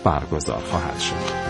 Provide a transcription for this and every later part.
برگزار خواهد شد.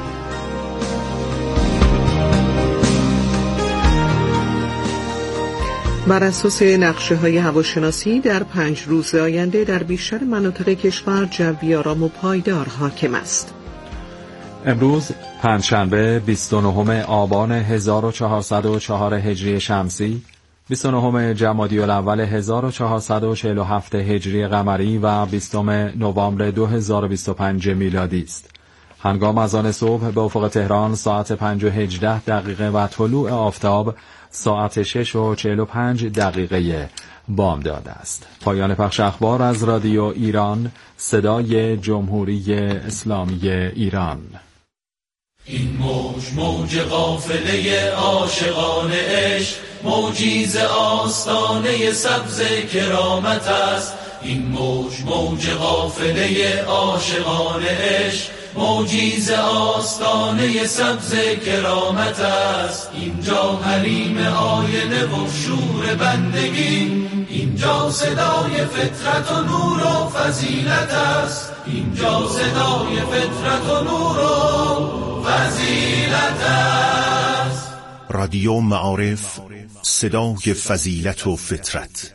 بر اساس نقشه‌های هواشناسی در 5 روز آینده در بیشتر مناطق کشور جوی آرام و پایدار حاکم است. امروز پنجشنبه 29 آبان 1404 هجری شمسی، 29 جمادی الاول 1447 هجری قمری و 20 نوامبر 2025 میلادی است. هنگام اذان صبح به افق تهران ساعت 5:18 و طلوع آفتاب ساعت 6:45 بامداد است. پایان پخش اخبار از رادیو ایران، صدای جمهوری اسلامی ایران. این موج قافله عاشقان عشق، موجی ز آستانه سبز کرامت است. این موج قافله عاشقان عشق، موجی ز آستانه سبز کرامت است. اینجا حریم آینه و شور بندگی، اینجا صدای فطرت و نور و فضیلت است. اینجا صدای فطرت و نور و فضیلت است. رادیو معارف، صدای فضیلت و فطرت.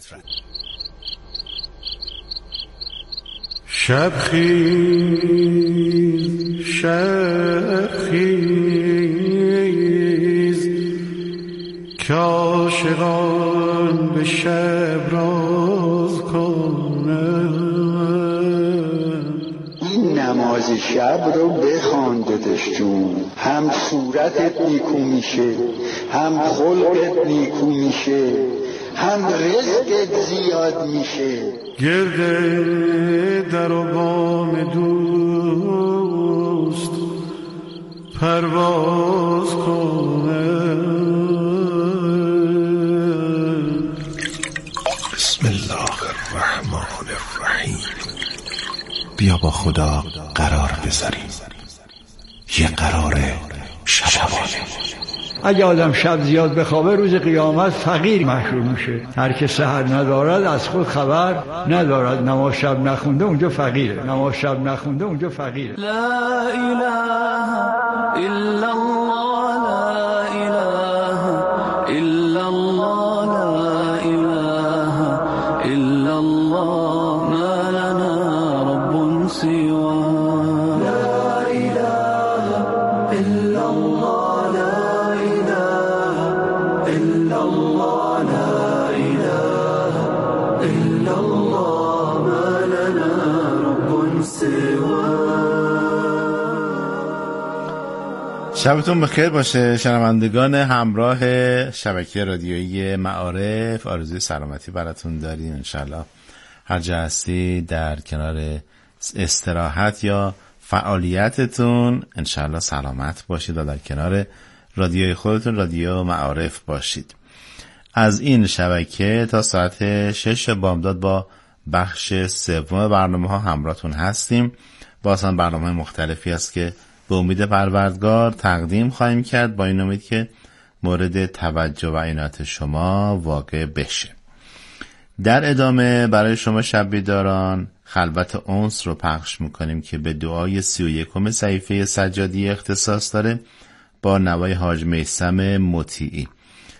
شب خیز که عاشقان به شب راز کنند. این نماز شب رو بخوان داداش جون، هم صورتت نیکو میشه، هم خلقت نیکو میشه، هم رزقت زیاد میشه. گرده در و بام دوست پرواز کنه. بسم الله الرحمن الرحیم. بیا با خدا قرار بذاریم، یه قرار شبانه. اگه آدم شب زیاد بخوابه روز قیامت فقیر محشور میشه. هر که سحر ندارد از خود خبر ندارد. نماز شب نخونده اونجا فقیره، نماز شب نخونده اونجا فقیره. لا اله الا الله، لا اله الا الله، لا اله الا الله، ما لنا رب سواه. لا اله الا الله، شبتون بخیر باشه شنوندگان همراه شبکه رادیویی معارف. آرزوی سلامتی براتون داریم انشالله. هر جا هستی در کنار استراحت یا فعالیتتون انشالله سلامت باشید و در کنار رادیوی خودتون رادیو معارف باشید. از این شبکه تا ساعت 6 بامداد با بخش سوم برنامه ها همراهتون هستیم. باز هم برنامه مختلفی است که به امید پروردگار تقدیم خواهیم کرد، با این امید که مورد توجه و عنایت شما واقع بشه. در ادامه برای شما شب بیداران خلوت انس رو پخش میکنیم که به دعای 31 صحیفه سجادی اختصاص داره با نوای حاج میثم مطیعی.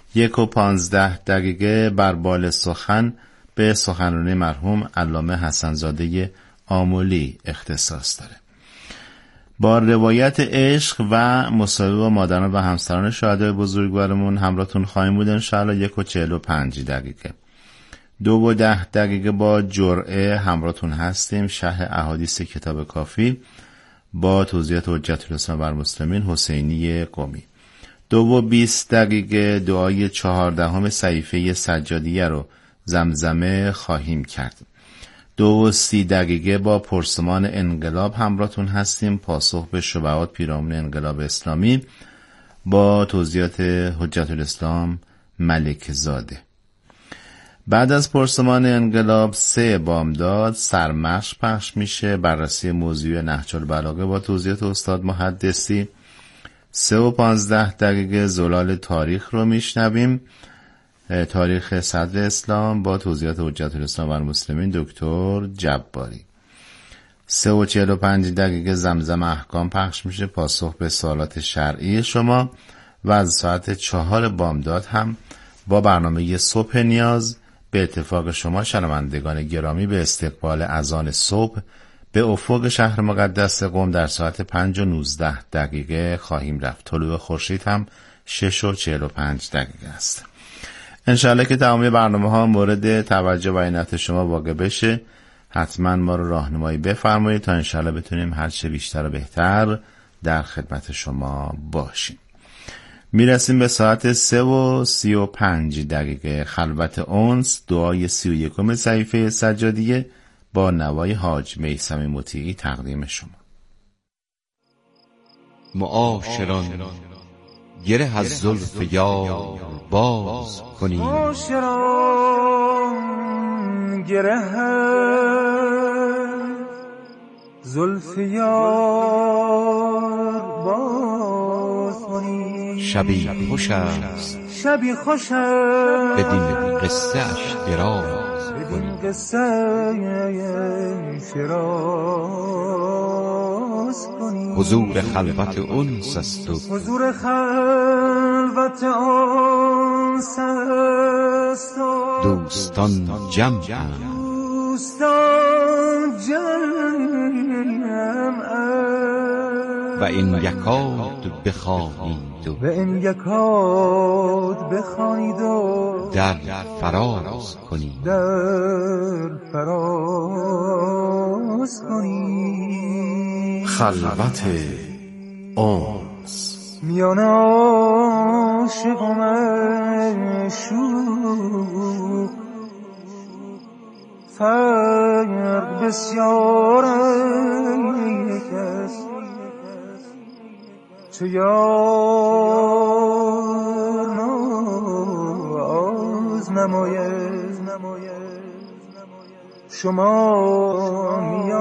1:15 بر بال سخن به سخنرانی مرحوم علامه حسن‌زاده آملی اختصاص داره. با روایت عشق و مصاحبه با مادران و همسران شهدای بزرگوارمون همراهتون خواهیم بود انشاءالله. 1:45 2:10 با جرعه همراهتون هستیم. شرح احادیث کتاب کافی با توضیحات حجت الاسلام بر مسلمین حسینی قمی. 2:20 دعای 14 صحیفه سجادیه رو زمزمه خواهیم کرد. 2:30 با پرسمان انقلاب همراهتون هستیم. پاسخ به شبهات پیرامون انقلاب اسلامی با توضیحات حجت الاسلام ملک زاده. بعد از پرسمان انقلاب 3 بامداد سرمشق پخش میشه، بررسی موضوع نهج البلاغه با توضیحات استاد محدثی. 3:15 زلال تاریخ رو میشنویم، تاریخ صدر اسلام با توضیحات حجت الاسلام بر مسلمین دکتر جباری. 3:45 زمزم احکام پخش میشه، پاسخ به سوالات شرعی شما. و از ساعت 4 بامداد هم با برنامه صبح نیاز به اتفاق شما شنوندگان گرامی به استقبال اذان صبح به افق شهر مقدس قم در ساعت 5:19 خواهیم رفت. طلوع خورشید هم 6:45 است. انشاءالله که تمامی برنامه ها مورد توجه و عنایت شما واقع بشه. حتما ما رو راهنمایی بفرمایید تا انشاءالله بتونیم هر چه بیشتر و بهتر در خدمت شما باشیم. میرسیم به ساعت 3:35 خلوت انس، دعای 31 صحیفه سجادیه با نوای حاج میثم مطیعی تقدیم شما. معاشران گره از زلف یار باز کنیم، معاشران گره زلف یار باز کنیم. شبی خوش است، شبی خوش است، بدین قصه اش دراز کنیم. قصه شراز کنیم. حضور خلوت انس است و حضور خلوت انس است و دوستان جمع دوستان جمع و این یکاد بخوانید و این یکاد بخوانید و در فراز کنید. در فراز کنید. خلوت انس میان عاشق و معشوق فرق بسیار است. چه یار ناز نماید شما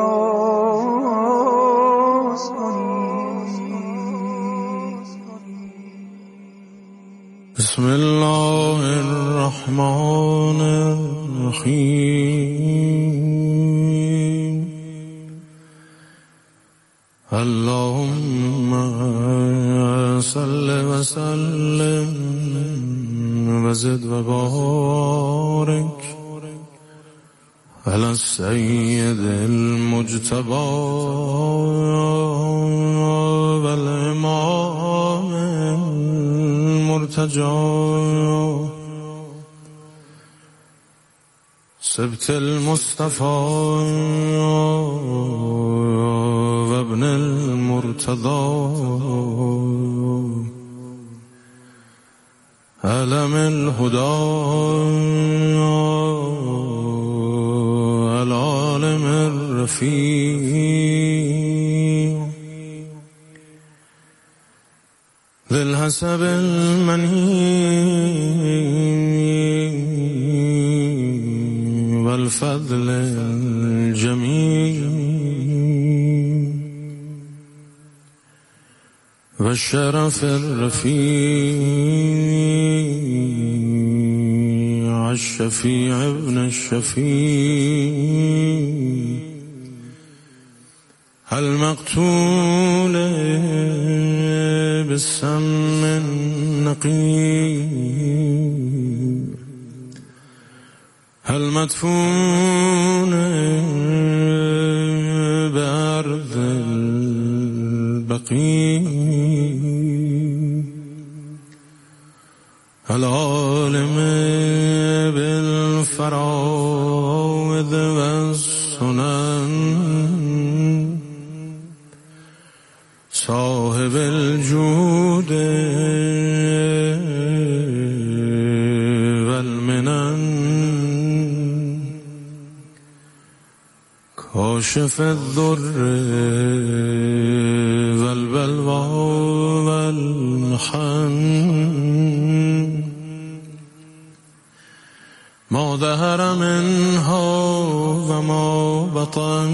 نیاز کنید. بسم الله الرحمن الرحیم. اللهم صل و سلم و زد و بارک علی السید المجتبی و الامام المرتجی سبت المصطفى و ابن المرتضى علم الهدى العالم الرفيع ذي الحسب المنيع والفضل الجميل والشرف الرفيع الشفيع ابن الشفيع المقتول بالسم النقير المدفون بأرض البقيع العالم بالفرائض والسنن صاحب الجود والمنن کاشف الضر والبلوى والمحن ما ظهر منها وما بطن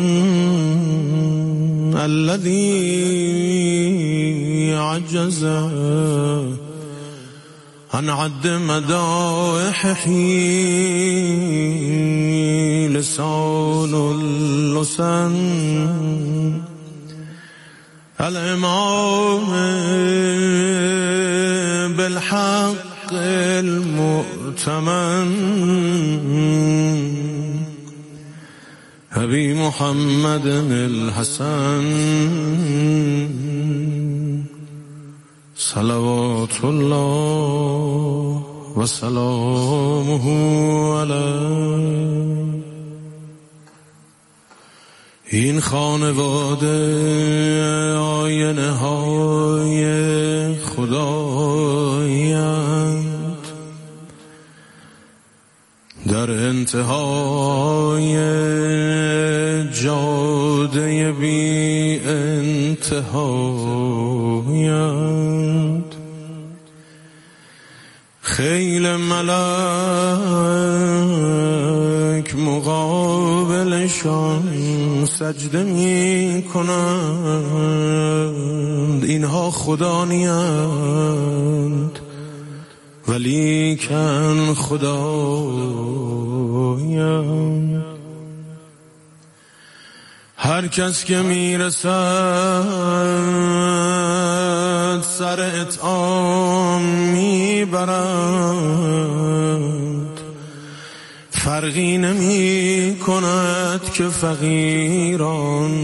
الذي عجز عن عد مدائحه لسان اللسن الإمام بالحق المؤتمن أبي محمد الحسن صلوات الله وسلامه علیه. این خانواده آینه های خدایند، در انتهای جاده بی انتهایند. خیل ملک مقابلشان سجده می کنند. اینها خدا نیند ولیکن خدایند. هر کس که میرسد سر اطعام میبرد، فرقی نمی کند که فقیران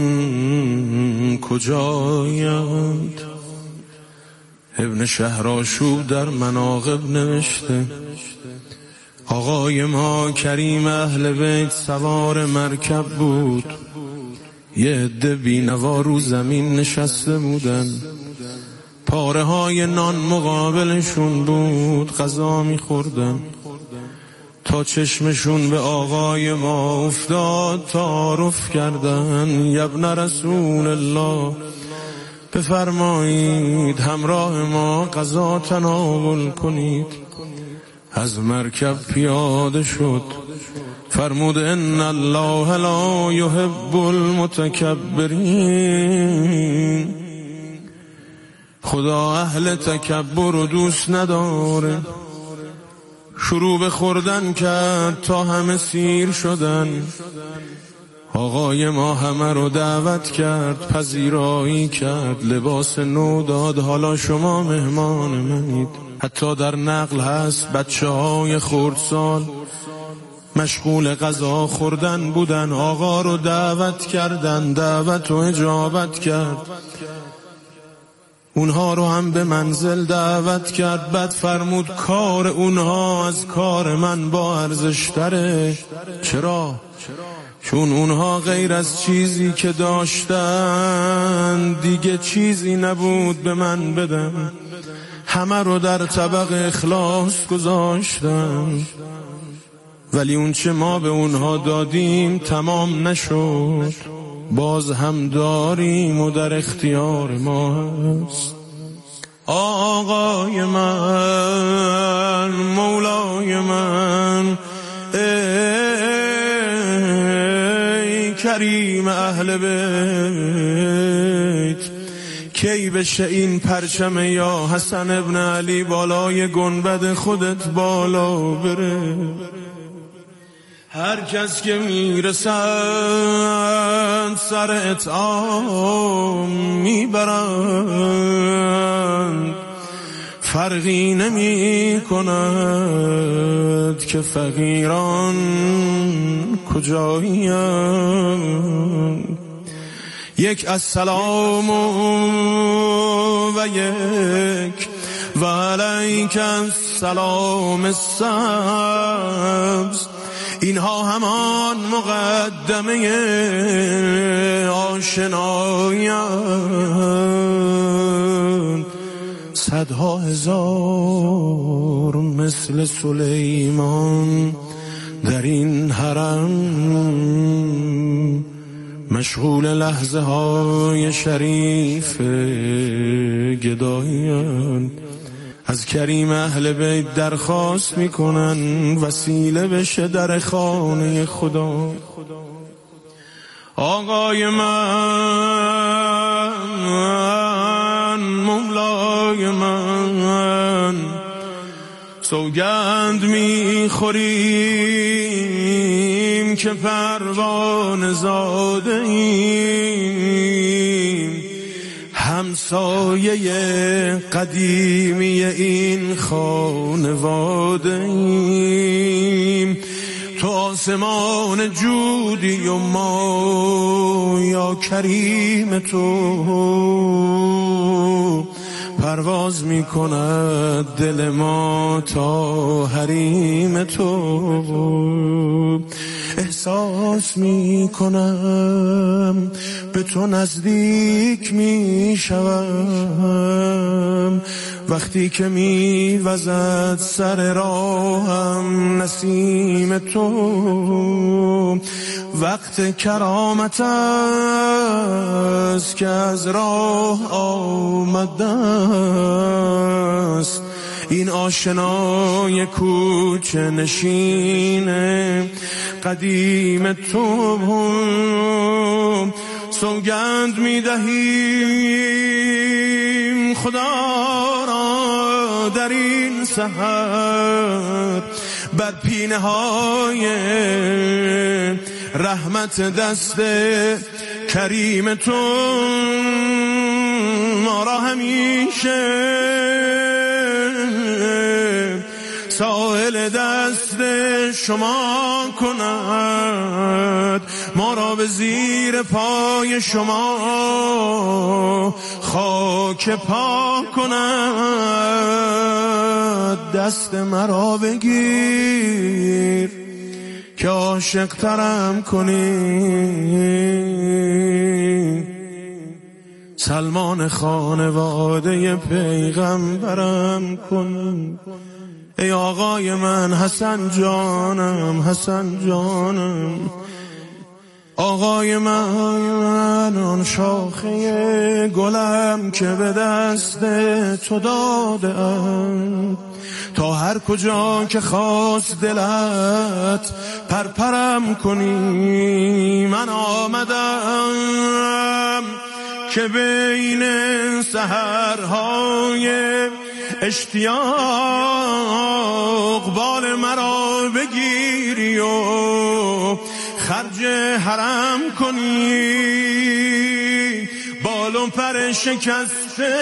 کجایند. ابن شهرآشوب در مناقب نوشته آقای ما کریم اهل بیت سوار مرکب بود، یه عده بینوا رو زمین نشسته بودن، پاره های نان مقابلشون بود، غذا میخوردن تا چشمشون به آقای ما افتاد، تعارف کردن یبن رسول الله بفرمایید همراه ما غذا تناول کنید. از مرکب پیاده شد، فرمود ان الله لا يحب المتکبرین، خدا اهل تکبر رو دوست نداره. شروع به خوردن کرد تا همه سیر شدن. آقای ما همه رو دعوت کرد، پذیرایی کرد، لباس نو داد، حالا شما مهمان منید. حتی در نقل هست بچه های خردسال مشغول غذا خوردن بودن، آقا رو دعوت کردن، دعوت و اجابت کرد، اونها رو هم به منزل دعوت کرد. بعد فرمود کار اونها از کار من با ارزش‌تره. چرا؟ چون اونها غیر از چیزی که داشتن دیگه چیزی نبود به من بدن، همه رو در طبق اخلاص گذاشتن، ولی اون چه ما به اونها دادیم تمام نشد، باز هم داریم و در اختیار ما هست. آقای من، مولای من، ای کریم اهل بیت، کی بشه این پرچم یا حسن ابن علی بالای گنبد خودت بالا بره؟ هر کس که میرسند سر اطعام میبرند، فرقی نمی کند که فقیران کجایند. یک السلام و یک و علیک السلام السبز، اینها همان مقدمه آشنایند. صدها هزار مثل سلیمان در این حرم مشغول لحظه های شریف گدایند. از کریم اهل بیت درخواست میکنن وسیله بشه در خانه خدا. آقای من، مولای من، سوگند میخوریم که پروانه زاده ایم، همسایه قدیمی این خانواده ایم. تو آسمان جودی و ما یا کریم تو، پرواز می کند دل ما تا حریم تو. احساس می کنم به تو نزدیک می شوم، وقتی که می وزد سر راهم نسیم تو. وقت کرامت است که از راه آمده است این آشنای کوچه نشین قدیم تو. سوگند می دهیم خدا را در این سحر، بر پینه های رحمت دست کریم تو ما را همیشه سائل دست شما کند، ما را به زیر پای شما خاک پا کند. دست مرا بگیر که عاشق ترم کنی، سلمان خانواده پیغمبرم کن. ای آقای من حسن جانم، حسن جانم، آقای من، آن شاخه گلم که به دست تو دادم، تا هر کجا که خواست دلت پرپرم کنی. من آمدم که بین سحرهای اشتیاق بال مرا بگیری و خرج حرم کنی. بالم پر شکسته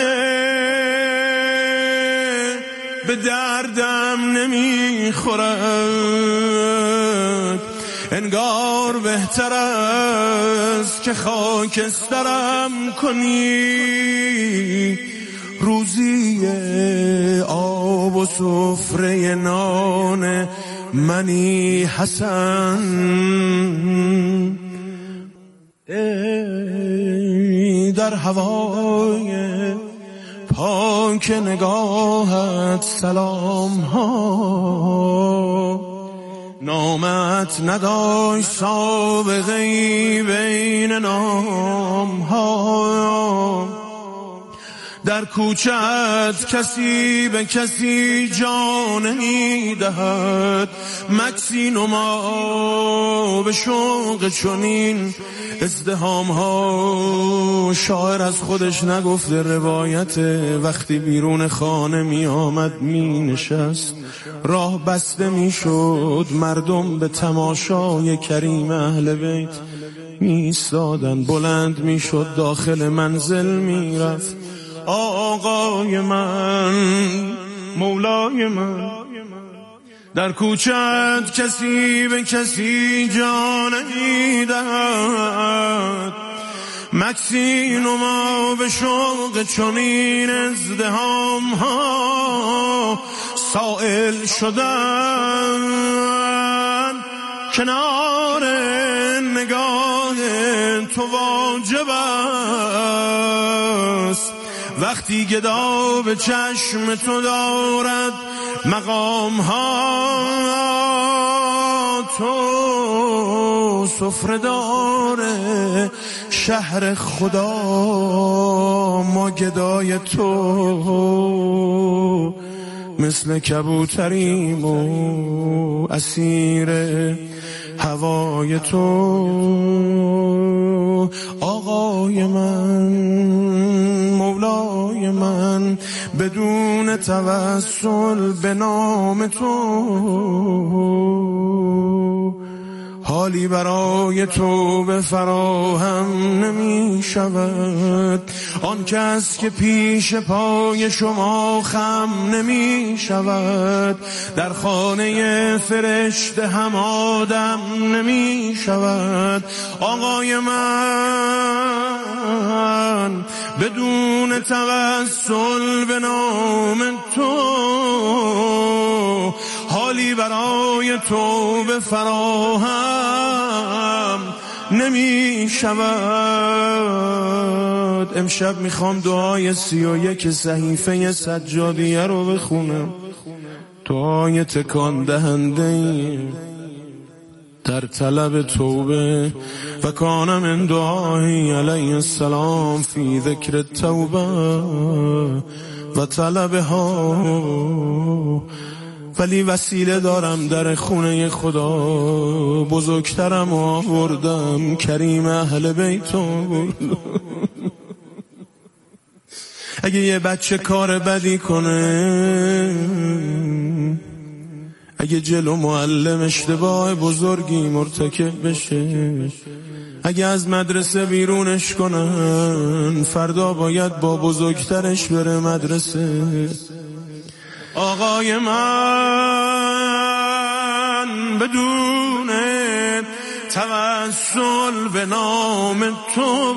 به دردم نمیخورد، انگار بهتر است که خاکسترم کنی. روزی آب و سفره نان منی حسن، ای در هوای پاک نگاهت سلام ها. نامت نداشت سابقه‌ای بین نام ها، در کوچت کسی به کسی جان می‌دهد. مکسی نما به شوق چنین ازدهام ها. شاعر از خودش نگفته روایت، وقتی بیرون خانه می آمد می نشست، راه بسته می شد، مردم به تماشای کریم اهل بیت می ایستادن، بلند می شد داخل منزل می رفت. آقای من، مولای من، در کوچت کسی به کسی جان می‌دهد. مکسی نما به شوق چنین ازدهام ها. سائل شدن کنار نگاه تو واجب است، وقتی گدا به چشم تو دارد مقام ها. تو سفره‌دار شهر خدا، ما گدای تو، مثل کبوتریم و اسیر هوای تو. آقای من، مولای آقای من بدون توسل به نام تو حالی برای تو به فراهم نمی شود. آن کس که پیش پای شما خم نمی شود در خانه فرشته هم آدم نمی شود. آقای من بدون توسل به نام تو حالی برای تو به فراهم نمی شود. امشب میخوام دعای 31 صحیفه سجادیه رو بخونم. دعای تکان دهنده در طلب توبه و کان من دعای علیه السلام فی ذکر توبه و طلبها. ولی وسیله دارم در خونه خدا، بزرگترم آوردم، کریم اهل بیت آوردم. اگه یه بچه کار بدی کنه، اگه جلو معلم اشتباه بزرگی مرتکب بشه، اگه از مدرسه بیرونش کنن، فردا باید با بزرگترش بره مدرسه. آقای من بدون توسل به نام تو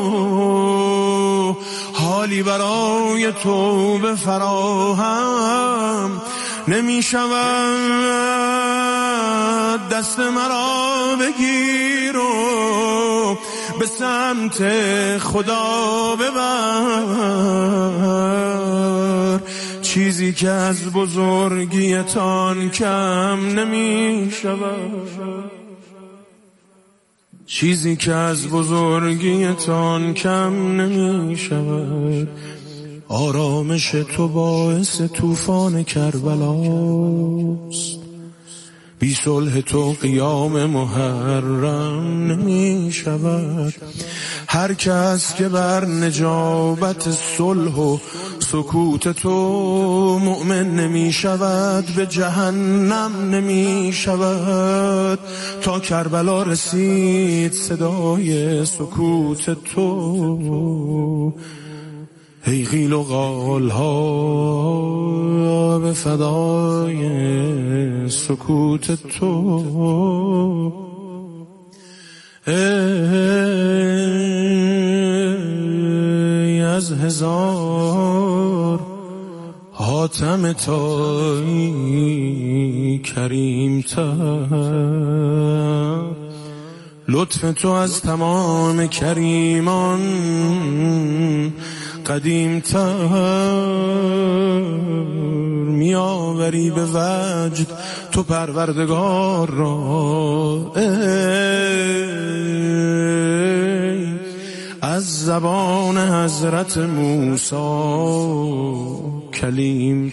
حالی برای تو به فراهم نمی شود. دست مرا بگیر و به سمت خدا ببر، چیزی که از بزرگیتان کم نمی شود، چیزی که از بزرگیتان کم نمی شود. آرامش تو باعث طوفان کربلاست، بی صلح تو قیام محرم نمی شود. هر کس که بر نجابت صلح و سکوت تو مؤمن نمی شود، به جهنم نمی شود. تا کربلا رسید صدای سکوت تو، ای قیل و قال ها به فدای سکوت تو. ای از هزار حاتم تایی کریم تر، لطف تو از تمام کریمان قدیم تر. می آوری به وجد تو پروردگار را، از زبان حضرت موسی کلیم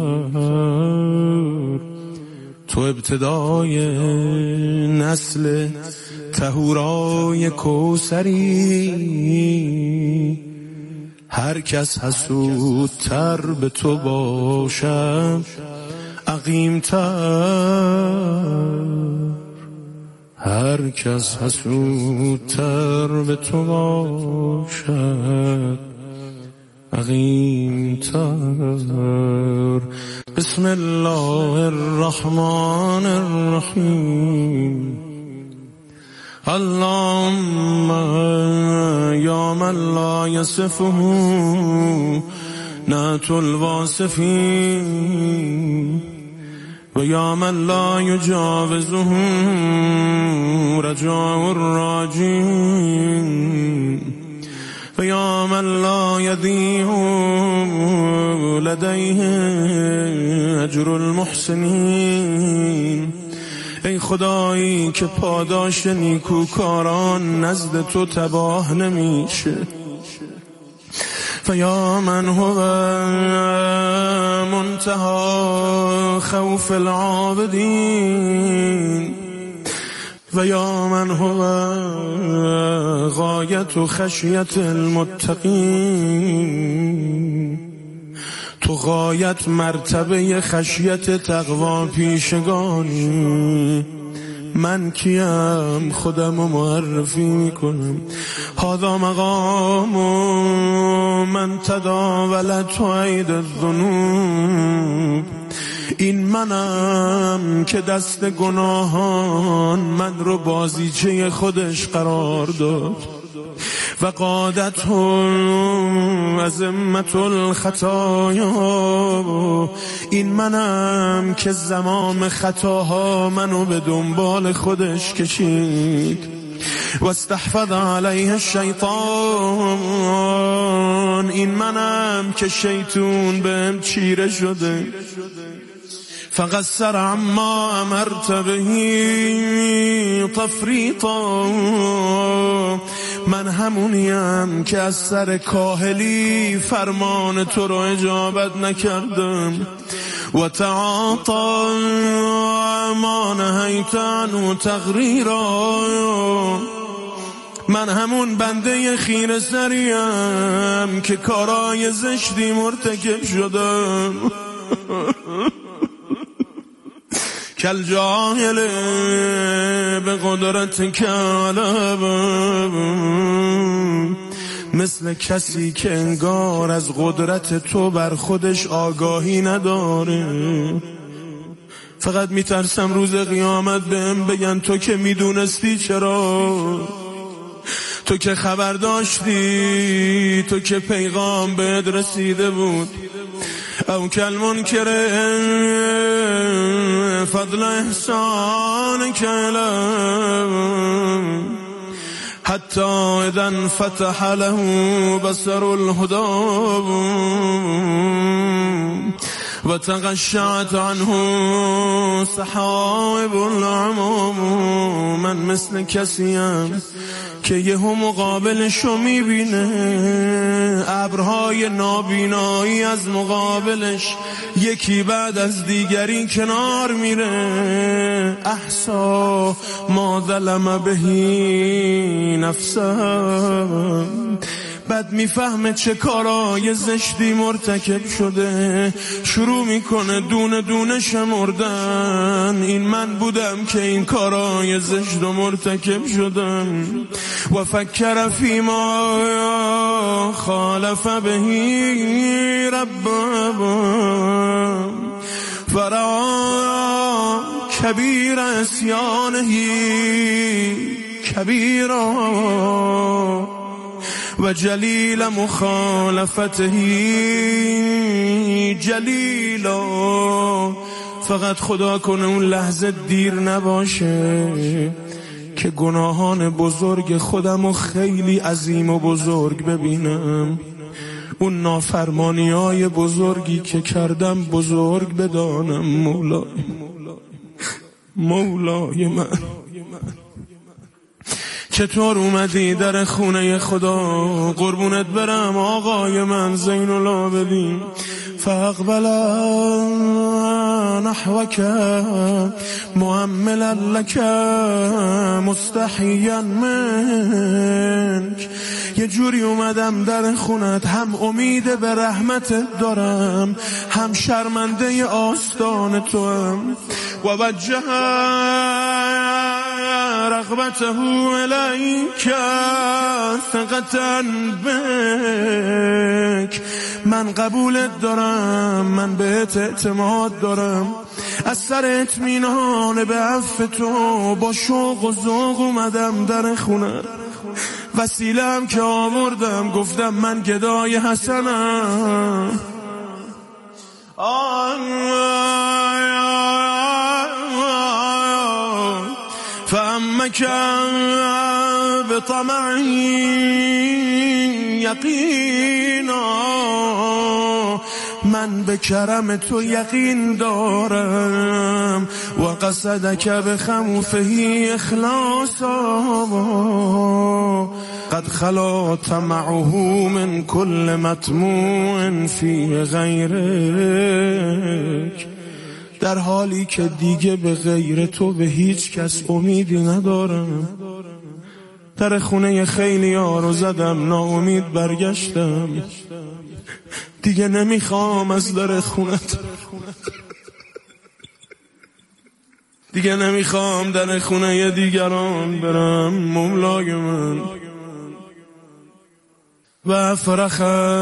تر. تو ابتدای نسل طهورای کوثری، هر کس حسودتر به تو باشد عقیمتر، هر کس حسودتر به تو باشد عقیمتر. بسم الله الرحمن الرحیم. اللهم یا من لا یصفه نعت الواصفین، و یا من لا یجاوزه رجاء الراجین، و یا من لا یضیع لدیه اجر المحسنین. ای خدایی که پاداش نیکوکاران نزد تو تباه نمیشه، و یا من هو منتهى خوف العابدین، و یا من هو غایت خشیت المتقین، تو غایت مرتبه خشیت تقوا پیشگانی. من کیم خودم رو معرفی میکنم. هذا مقام من تداولت عید الذنوب، این منم که دست گناهان من رو بازیچه خودش قرار داد. و قادتهم ازمت الخطایا، این منم که زمام خطاها منو به دنبال خودش کشید. و استحفظ علیه الشیطان، این منم که شیطون بهم چیره شده. فقصر عما امرت به تفریطا، من همونیم که از سر کاهلی فرمان تو رو اجابت نکردم. و تعاطا ما نهیت عنه تقریرا، من همون بنده خیره سریم که کارای زشتی مرتکب شدم. کل جاهل به قدرت کلب، مثل کسی که انگار از قدرت تو بر خودش آگاهی نداره. فقط میترسم روز قیامت بهم بگن تو که میدونستی چرا، تو که خبر داشتی، تو که پیغام بهت رسیده بود. او کل منکر فضل احسان کلم، حتی اذا فتح له بصر الهدى و تغشعت عنه سحائب العمام. من مثل کسیم که یهو مقابلشو میبینه، ابرهای نابینایی از مقابلش یکی بعد از دیگری کنار میره. احسا ما ظلم بهی نفسه، بعد میفهمه چه کارای زشتی مرتکب شده، شروع میکنه دونه دونه شمردن. این من بودم که این کارای زشت و مرتکب شدم. و فکر فیما خالف بهی رب فرا کبیر اسیانهی کبیرا و جلیل مخالفته جلیلا. فقط خدا کنه اون لحظه دیر نباشه که گناهان بزرگ خودمو خیلی عظیم و بزرگ ببینم، اون نافرمانی‌های بزرگی که کردم بزرگ بدانم. مولای من، چطور اومدی در خونه خدا؟ قربونت برم آقای من زین العابدین. فاقبل نحوك مؤملا لك مستحيا منك. یه جوری اومدم در خونت، هم امید به رحمتت دارم، هم شرمنده آستان تو هم. و وجه رغبته الیک ثقة بک. من قبولت دارم، من بهت اعتماد دارم، از سر اطمینان به عفو تو با شوق و ذوق اومدم در خونه. وسیله‌ام که آوردم گفتم من گدای حسنم. فأمك بطمعي یقینا، من به کرم تو یقین دارم. و قصدک بخوفه اخلاصا قد خلا طمعه من کل مطموع فی غیرک. در حالی که دیگه به غیر تو به هیچ کس امیدی ندارم. در خونه خیلی ها رو زدم، ناامید برگشتم. دیگه نمیخوام از در خونت، دیگه نمیخوام در خونه دیگران برم. مولای من و فرخم